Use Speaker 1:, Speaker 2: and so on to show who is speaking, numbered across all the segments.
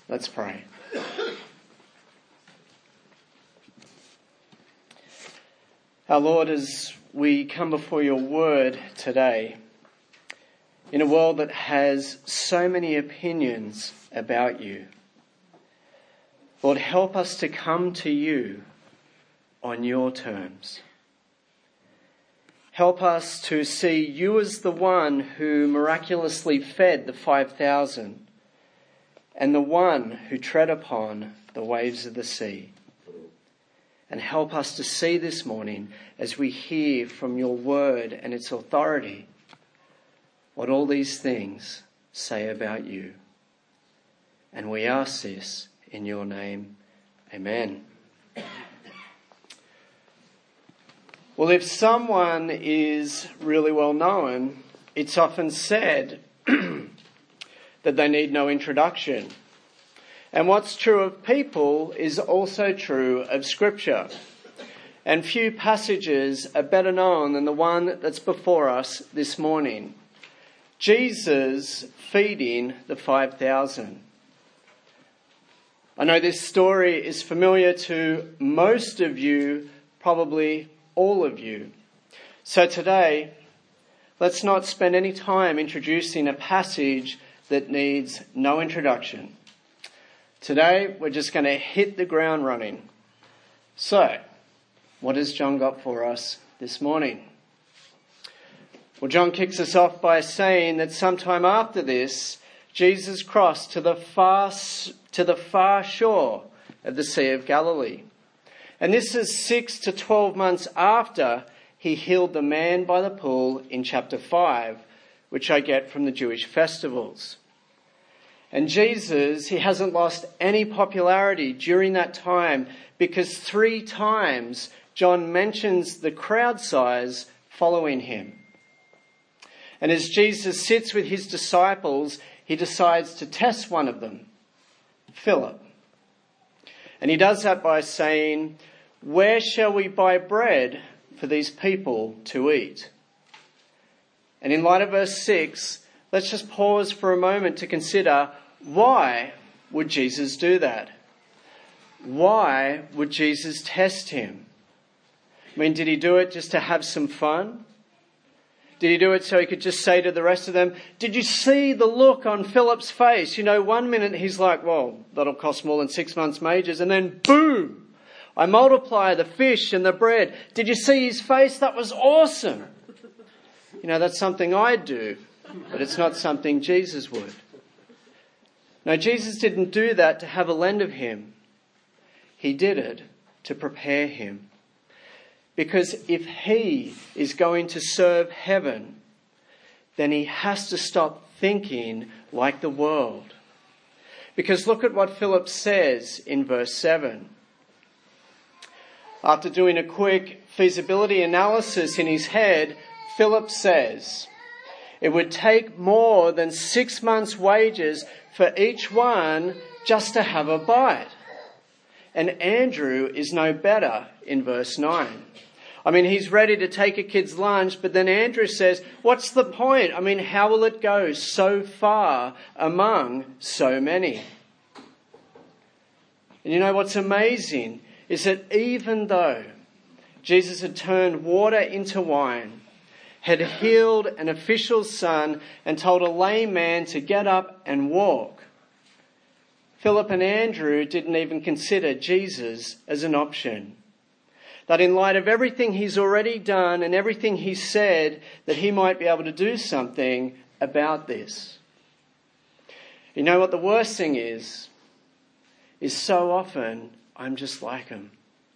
Speaker 1: Let's pray. Our Lord, as we come before your word today, in a world that has so many opinions about you, Lord, help us to come to you on your terms. Help us to see you as the one who miraculously fed the 5,000 and the one who tread upon the waves of the sea. And help us to see this morning, as we hear from your word and its authority, what all these things say about you. And we ask this in your name. Amen. Well, if someone is really well known, it's often said that they need no introduction. And what's true of people is also true of Scripture. And few passages are better known than the one that's before us this morning. Jesus feeding the 5,000. I know this story is familiar to most of you, probably all of you. So today, let's not spend any time introducing a passage that needs no introduction. Today, we're just going to hit the ground running. So, what has John got for us this morning? Well, John kicks us off by saying that sometime after this, Jesus crossed to the far shore of the Sea of Galilee. And this is 6 to 12 months after he healed the man by the pool in chapter 5, which I get from the Jewish festivals. And Jesus, he hasn't lost any popularity during that time, because 3 times John mentions the crowd size following him. And as Jesus sits with his disciples, he decides to test one of them, Philip. And he does that by saying, "Where shall we buy bread for these people to eat?" And in light of verse 6, let's just pause for a moment to consider, why would Jesus do that? Why would Jesus test him? I mean, did he do it just to have some fun? Did he do it so he could just say to the rest of them, "Did you see the look on Philip's face? You know, one minute he's like, well, that'll cost more than 6 months' wages. And then boom, I multiply the fish and the bread. Did you see his face? That was awesome." You know, that's something I'd do, but it's not something Jesus would. No, Jesus didn't do that to have a lend of him. He did it to prepare him. Because if he is going to serve heaven, then he has to stop thinking like the world. Because look at what Philip says in verse 7. After doing a quick feasibility analysis in his head, Philip says, "It would take more than 6 months' wages for each one just to have a bite." And Andrew is no better in verse 9. I mean, he's ready to take a kid's lunch, but then Andrew says, what's the point? I mean, how will it go so far among so many? And you know what's amazing is that even though Jesus had turned water into wine, had healed an official's son and told a lame man to get up and walk, Philip and Andrew didn't even consider Jesus as an option. That in light of everything he's already done and everything he said, that he might be able to do something about this. You know what the worst thing is so often I'm just like him.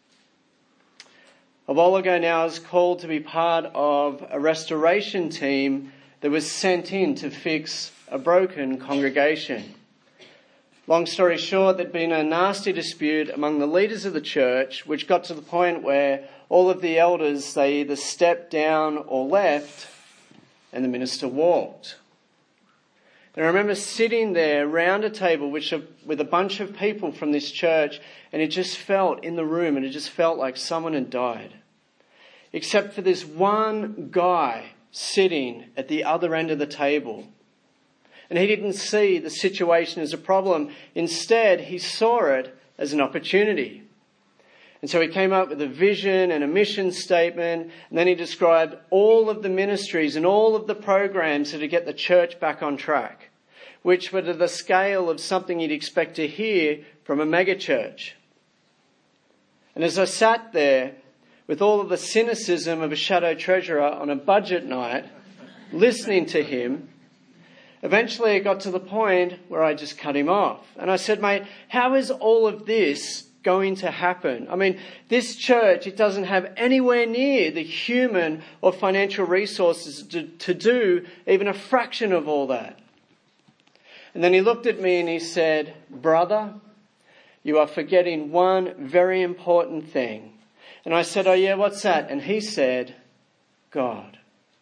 Speaker 1: A while ago now I was called to be part of a restoration team that was sent in to fix a broken congregation. Long story short, there'd been a nasty dispute among the leaders of the church, which got to the point where all of the elders, they either stepped down or left, and the minister walked. And I remember sitting there round a table with a bunch of people from this church, and it just felt in the room, and it just felt like someone had died. Except for this one guy sitting at the other end of the table. And he didn't see the situation as a problem. Instead, he saw it as an opportunity. And so he came up with a vision and a mission statement, and then he described all of the ministries and all of the programs to get the church back on track, which were to the scale of something you'd expect to hear from a megachurch. And as I sat there with all of the cynicism of a shadow treasurer on a budget night, listening to him, eventually it got to the point where I just cut him off. And I said, mate, how is all of this going to happen? I mean, this church, it doesn't have anywhere near the human or financial resources to do even a fraction of all that. And then he looked at me and he said, brother, you are forgetting one very important thing. And I said, oh yeah, what's that? And he said, God.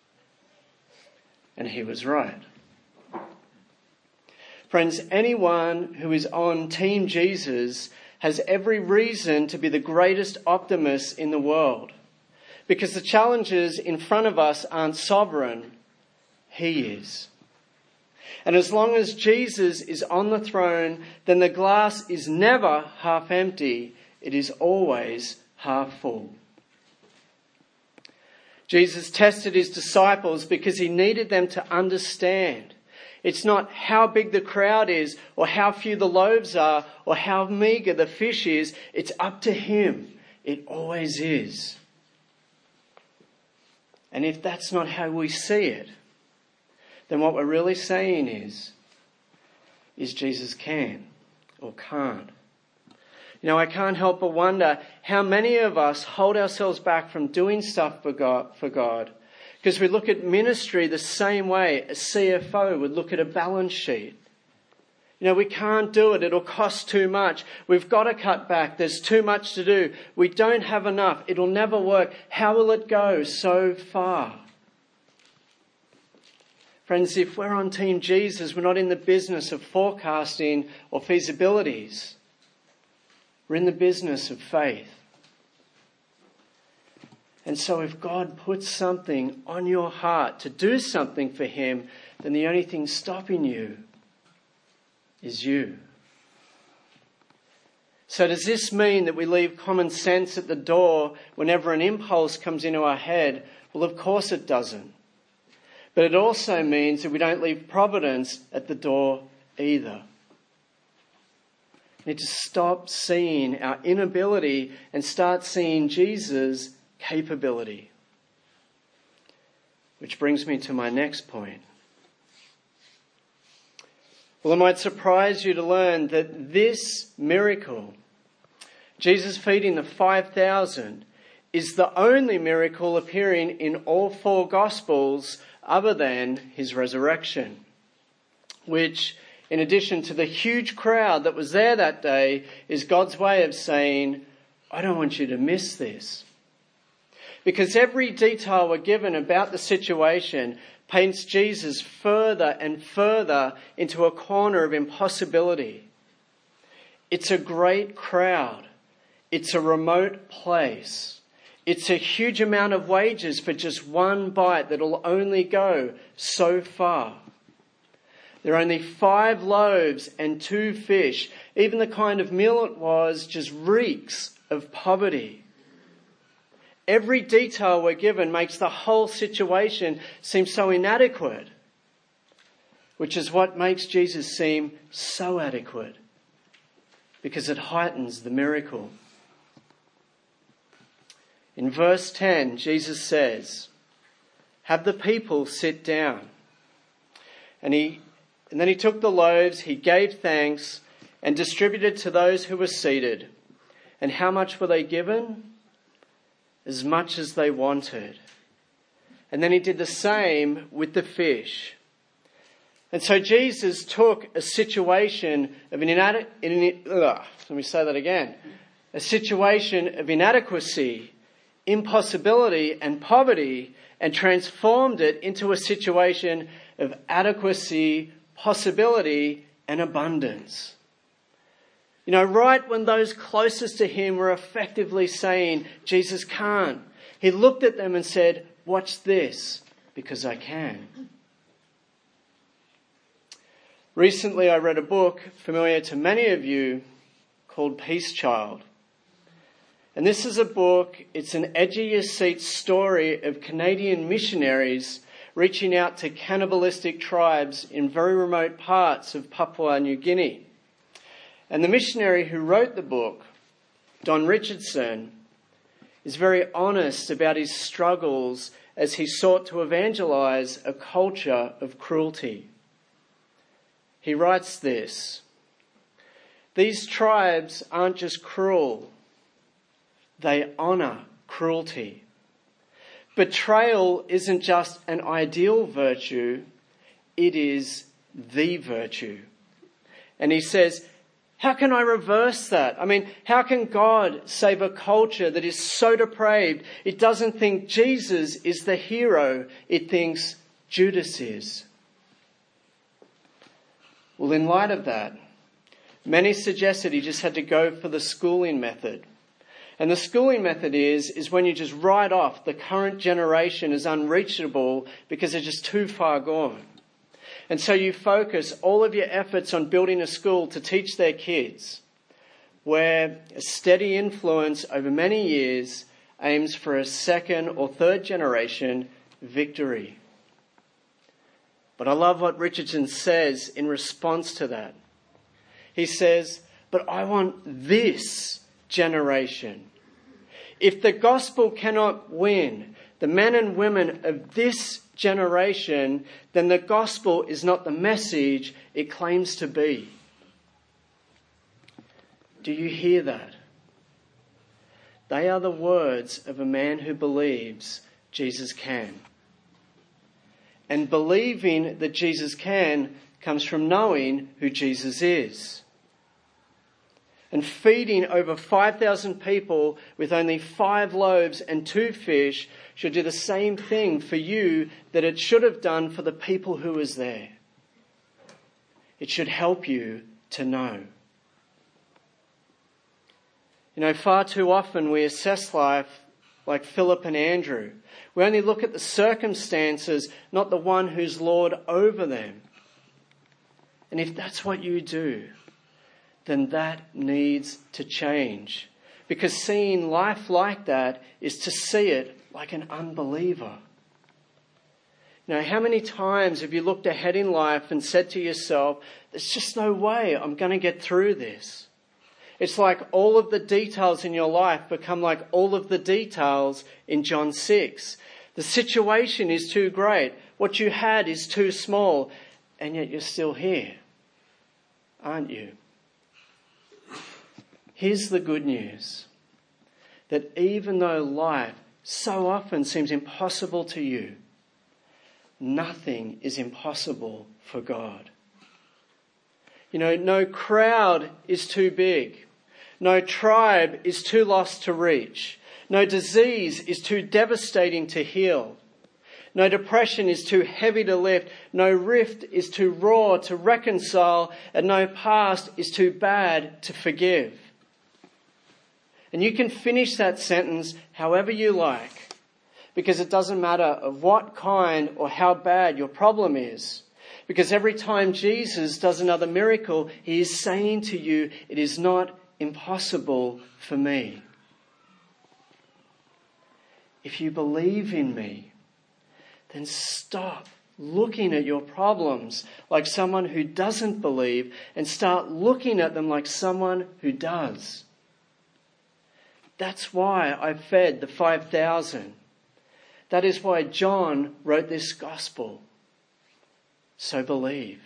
Speaker 1: And he was right. Friends, anyone who is on Team Jesus has every reason to be the greatest optimist in the world. Because the challenges in front of us aren't sovereign. He is. And as long as Jesus is on the throne, then the glass is never half empty. It is always half full. Jesus tested his disciples because he needed them to understand. It's not how big the crowd is or how few the loaves are or how meager the fish is. It's up to him. It always is. And if that's not how we see it, then what we're really saying is Jesus can or can't. You know, I can't help but wonder how many of us hold ourselves back from doing stuff for God because we look at ministry the same way a CFO would look at a balance sheet. You know, we can't do it. It'll cost too much. We've got to cut back. There's too much to do. We don't have enough. It'll never work. How will it go so far? Friends, if we're on Team Jesus, we're not in the business of forecasting or feasibilities. We're in the business of faith. And so if God puts something on your heart to do something for him, then the only thing stopping you is you. So does this mean that we leave common sense at the door whenever an impulse comes into our head? Well, of course it doesn't. But it also means that we don't leave providence at the door either. We need to stop seeing our inability and start seeing Jesus' capability. Which brings me to my next point. Well, it might surprise you to learn that this miracle, Jesus feeding the 5,000, is the only miracle appearing in all four Gospels other than his resurrection, which, in addition to the huge crowd that was there that day, is God's way of saying, I don't want you to miss this. Because every detail we're given about the situation paints Jesus further and further into a corner of impossibility. It's a great crowd. It's a remote place. It's a huge amount of wages for just one bite that'll only go so far. There are only 5 loaves and 2 fish. Even the kind of meal it was just reeks of poverty. Every detail we're given makes the whole situation seem so inadequate, which is what makes Jesus seem so adequate, because it heightens the miracle. In verse 10, Jesus says, have the people sit down. And then he took the loaves, he gave thanks, and distributed to those who were seated. And how much were they given? As much as they wanted. And then he did the same with the fish. And so Jesus took a situation of a situation of inadequacy, impossibility and poverty, and transformed it into a situation of adequacy, possibility and abundance. You know, right when those closest to him were effectively saying, Jesus can't, he looked at them and said, watch this, because I can. Recently I read a book familiar to many of you called Peace Child. And this is a book, it's an edge-of-your-seat story of Canadian missionaries reaching out to cannibalistic tribes in very remote parts of Papua New Guinea. And the missionary who wrote the book, Don Richardson, is very honest about his struggles as he sought to evangelize a culture of cruelty. He writes this: "These tribes aren't just cruel, they honor cruelty. Betrayal isn't just an ideal virtue, it is the virtue." And he says, how can I reverse that? I mean, how can God save a culture that is so depraved it doesn't think Jesus is the hero, it thinks Judas is? Well, in light of that, many suggested he just had to go for the schooling method. And the schooling method is when you just write off the current generation as unreachable because they're just too far gone. And so you focus all of your efforts on building a school to teach their kids, where a steady influence over many years aims for a second or third generation victory. But I love what Richardson says in response to that. He says, but I want this generation. If the gospel cannot win the men and women of this generation, then the gospel is not the message it claims to be. Do you hear that? They are the words of a man who believes Jesus can. And believing that Jesus can comes from knowing who Jesus is. And feeding over 5,000 people with only 5 loaves and 2 fish should do the same thing for you that it should have done for the people who was there. It should help you to know. You know, far too often we assess life like Philip and Andrew. We only look at the circumstances, not the one who's Lord over them. And if that's what you do, then that needs to change. Because seeing life like that is to see it like an unbeliever. You know, how many times have you looked ahead in life and said to yourself, there's just no way I'm going to get through this? It's like all of the details in your life become like all of the details in John 6. The situation is too great. What you had is too small. And yet you're still here, aren't you? Here's the good news. That even though life so often seems impossible to you, nothing is impossible for God. You know, no crowd is too big. No tribe is too lost to reach. No disease is too devastating to heal. No depression is too heavy to lift. No rift is too raw to reconcile. And no past is too bad to forgive. And you can finish that sentence however you like, because it doesn't matter of what kind or how bad your problem is. Because every time Jesus does another miracle, he is saying to you, it is not impossible for me. If you believe in me, then stop looking at your problems like someone who doesn't believe and start looking at them like someone who does. That's why I fed the 5,000. That is why John wrote this gospel. So believe.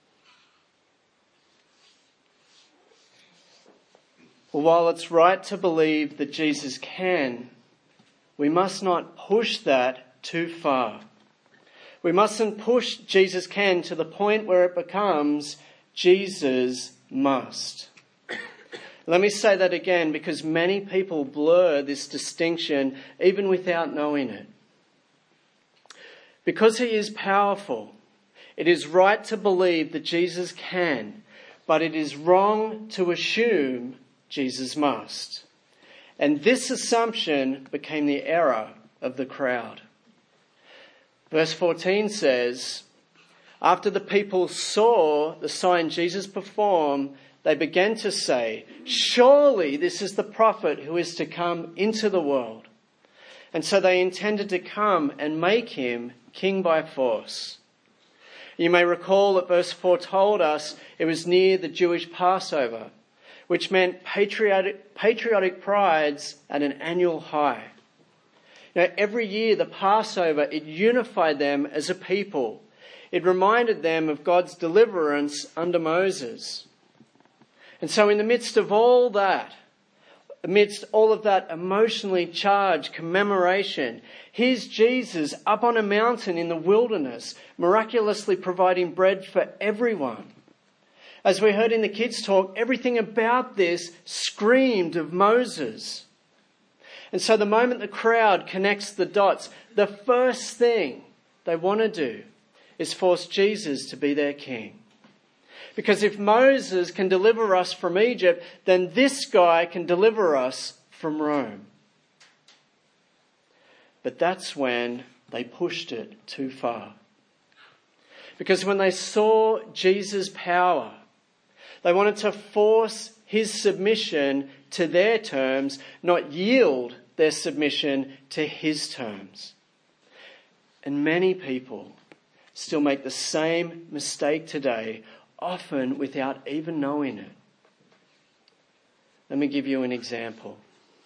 Speaker 1: Well, while it's right to believe that Jesus can, we must not push that too far. We mustn't push Jesus can to the point where it becomes Jesus must. Let me say that again, because many people blur this distinction even without knowing it. Because he is powerful, it is right to believe that Jesus can, but it is wrong to assume Jesus must. And this assumption became the error of the crowd. Verse 14 says, After the people saw the sign Jesus performed, they began to say, "Surely this is the prophet who is to come into the world." And so they intended to come and make him king by force. You may recall that verse 4 told us it was near the Jewish Passover, which meant patriotic prides at an annual high. Every year the Passover, it unified them as a people. It reminded them of God's deliverance under Moses. And so in the midst of all that, amidst all of that emotionally charged commemoration, here's Jesus up on a mountain in the wilderness, miraculously providing bread for everyone. As we heard in the kids' talk, everything about this screamed of Moses. And so the moment the crowd connects the dots, the first thing they want to do is force Jesus to be their king. Because if Moses can deliver us from Egypt, then this guy can deliver us from Rome. But that's when they pushed it too far. Because when they saw Jesus' power, they wanted to force his submission to their terms, not yield their submission to his terms. And many people still make the same mistake today, often without even knowing it. Let me give you an example.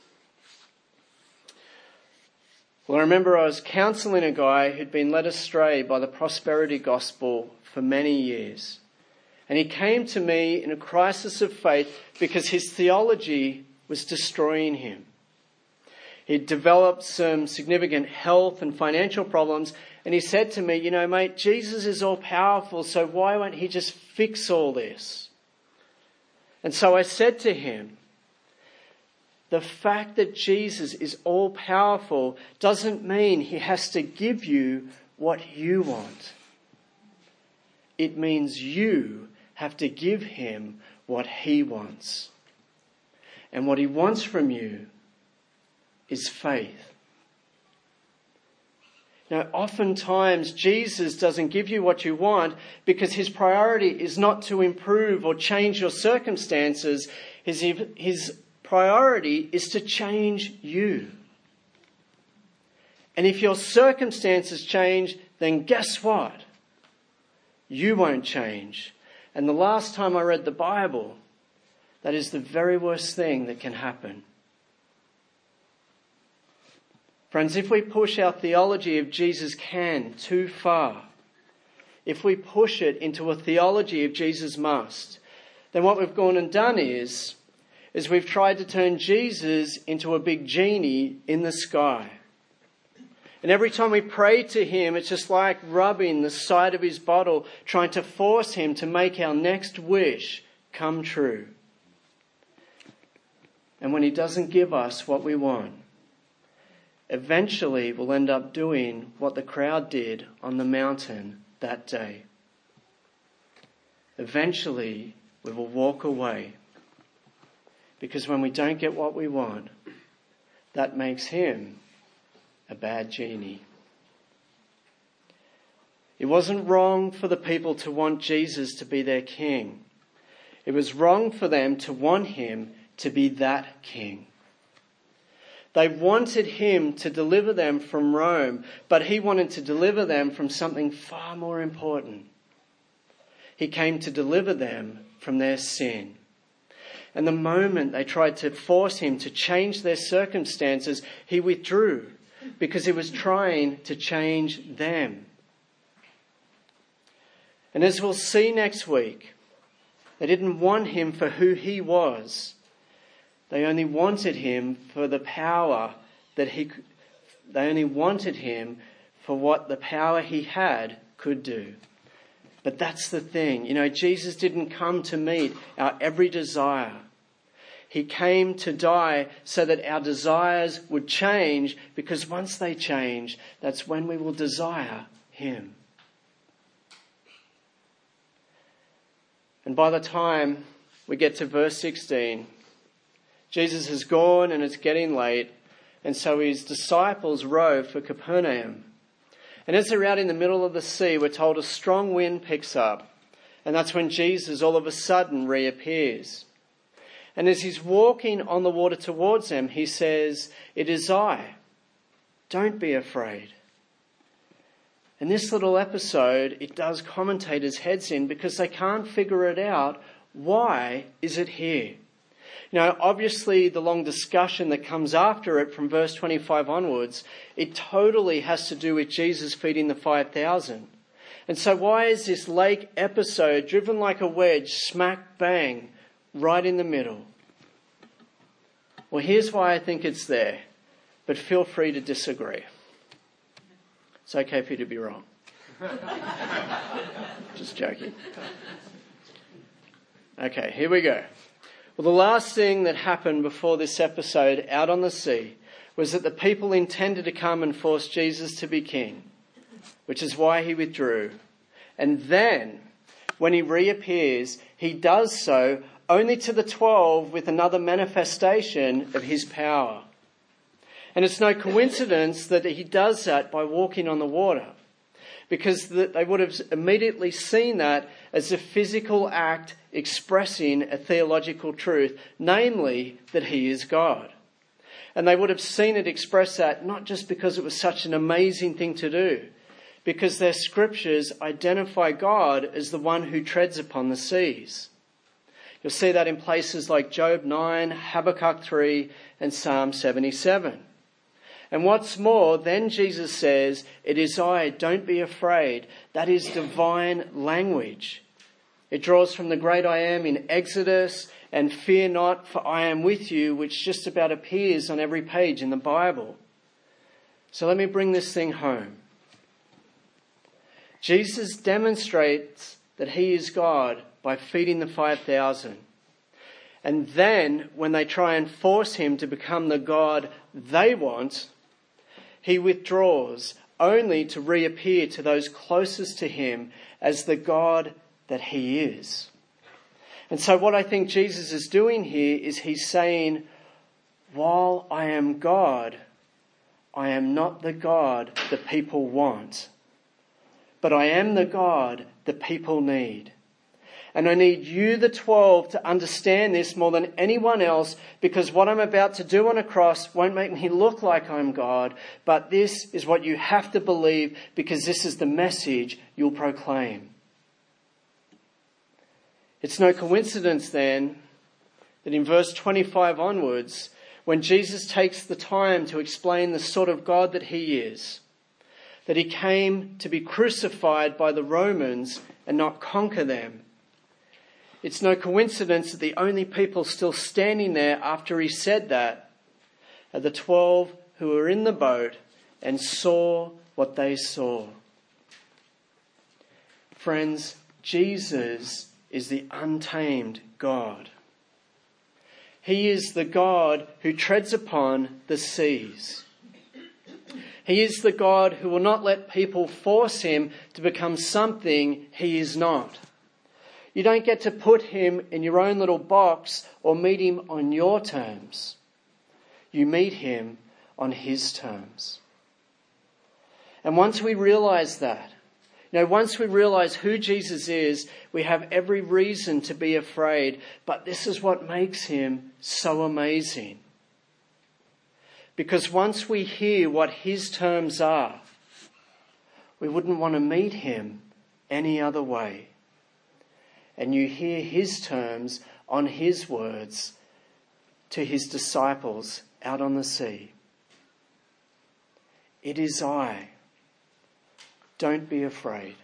Speaker 1: Well, I remember I was counselling a guy who'd been led astray by the prosperity gospel for many years. And he came to me in a crisis of faith because his theology was destroying him. He'd developed some significant health and financial problems, and he said to me, mate, Jesus is all powerful, so why won't he just fix all this? And so I said to him, the fact that Jesus is all powerful doesn't mean he has to give you what you want. It means you have to give him what he wants. And what he wants from you is faith. Now, oftentimes Jesus doesn't give you what you want because his priority is not to improve or change your circumstances. His priority is to change you. And if your circumstances change, then guess what? You won't change. And the last time I read the Bible, that is the very worst thing that can happen. Friends, if we push our theology of Jesus can too far, if we push it into a theology of Jesus must, then what we've gone and done is we've tried to turn Jesus into a big genie in the sky. And every time we pray to him, it's just like rubbing the side of his bottle, trying to force him to make our next wish come true. And when he doesn't give us what we want, eventually we'll end up doing what the crowd did on the mountain that day. Eventually we will walk away. Because when we don't get what we want, that makes him a bad genie. It wasn't wrong for the people to want Jesus to be their king. It was wrong for them to want him to be that king. They wanted him to deliver them from Rome, but he wanted to deliver them from something far more important. He came to deliver them from their sin. And the moment they tried to force him to change their circumstances, he withdrew because he was trying to change them. And as we'll see next week, they didn't want him for who he was. They only wanted him for the power they only wanted him for what the power he had could do. But that's the thing. Jesus didn't come to meet our every desire. He came to die so that our desires would change, because once they change, that's when we will desire him. And by the time we get to verse 16, Jesus has gone and it's getting late, and so his disciples rove for Capernaum. And as they're out in the middle of the sea, we're told a strong wind picks up. And that's when Jesus all of a sudden reappears. And as he's walking on the water towards them, he says, "It is I. Don't be afraid." And this little episode, it does commentators' heads in because they can't figure it out. Why is it here? Obviously the long discussion that comes after it from verse 25 onwards, it totally has to do with Jesus feeding the 5,000. And so why is this lake episode driven like a wedge, smack bang, right in the middle? Well, here's why I think it's there, but feel free to disagree. It's okay for you to be wrong. Just joking. Okay, here we go. Well, the last thing that happened before this episode out on the sea was that the people intended to come and force Jesus to be king, which is why he withdrew. And then, when he reappears, he does so only to the 12 with another manifestation of his power. And it's no coincidence that he does that by walking on the water, because they would have immediately seen that as a physical act expressing a theological truth, namely that he is God. And they would have seen it express that not just because it was such an amazing thing to do, because their scriptures identify God as the one who treads upon the seas. You'll see that in places like Job 9, Habakkuk 3, and Psalm 77. And what's more, then Jesus says, "It is I, don't be afraid." That is divine language. It draws from the great I am in Exodus and "Fear not, for I am with you," which just about appears on every page in the Bible. So let me bring this thing home. Jesus demonstrates that he is God by feeding the 5,000. And then, when they try and force him to become the God they want, he withdraws only to reappear to those closest to him as the God that he is. And so what I think Jesus is doing here is he's saying, while I am God, I am not the God that people want, but I am the God that people need. And I need you, the 12, to understand this more than anyone else, because what I'm about to do on a cross won't make me look like I'm God, but this is what you have to believe, because this is the message you'll proclaim. It's no coincidence then that in verse 25 onwards, when Jesus takes the time to explain the sort of God that he is, that he came to be crucified by the Romans and not conquer them, it's no coincidence that the only people still standing there after he said that are the 12 who were in the boat and saw what they saw. Friends, Jesus is the untamed God. He is the God who treads upon the seas. He is the God who will not let people force him to become something he is not. You don't get to put him in your own little box or meet him on your terms. You meet him on his terms. And once we realize that, once we realize who Jesus is, we have every reason to be afraid. But this is what makes him so amazing. Because once we hear what his terms are, we wouldn't want to meet him any other way. And you hear his terms on his words to his disciples out on the sea. It is I. Don't be afraid.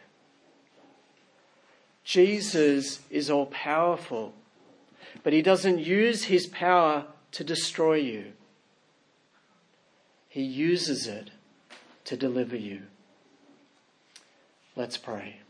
Speaker 1: Jesus is all powerful, but he doesn't use his power to destroy you. He uses it to deliver you. Let's pray.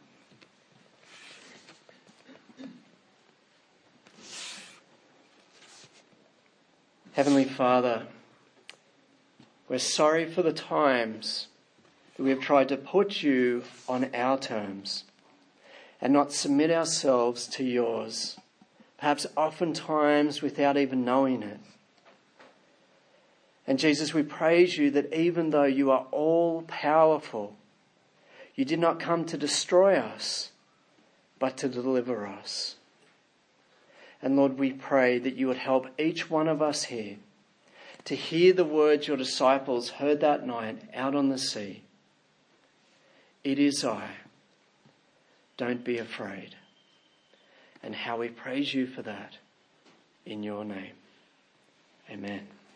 Speaker 1: Heavenly Father, we're sorry for the times that we have tried to put you on our terms and not submit ourselves to yours, perhaps oftentimes without even knowing it. And Jesus, we praise you that even though you are all powerful, you did not come to destroy us, but to deliver us. And Lord, we pray that you would help each one of us here to hear the words your disciples heard that night out on the sea. It is I. Don't be afraid. And how we praise you for that in your name. Amen.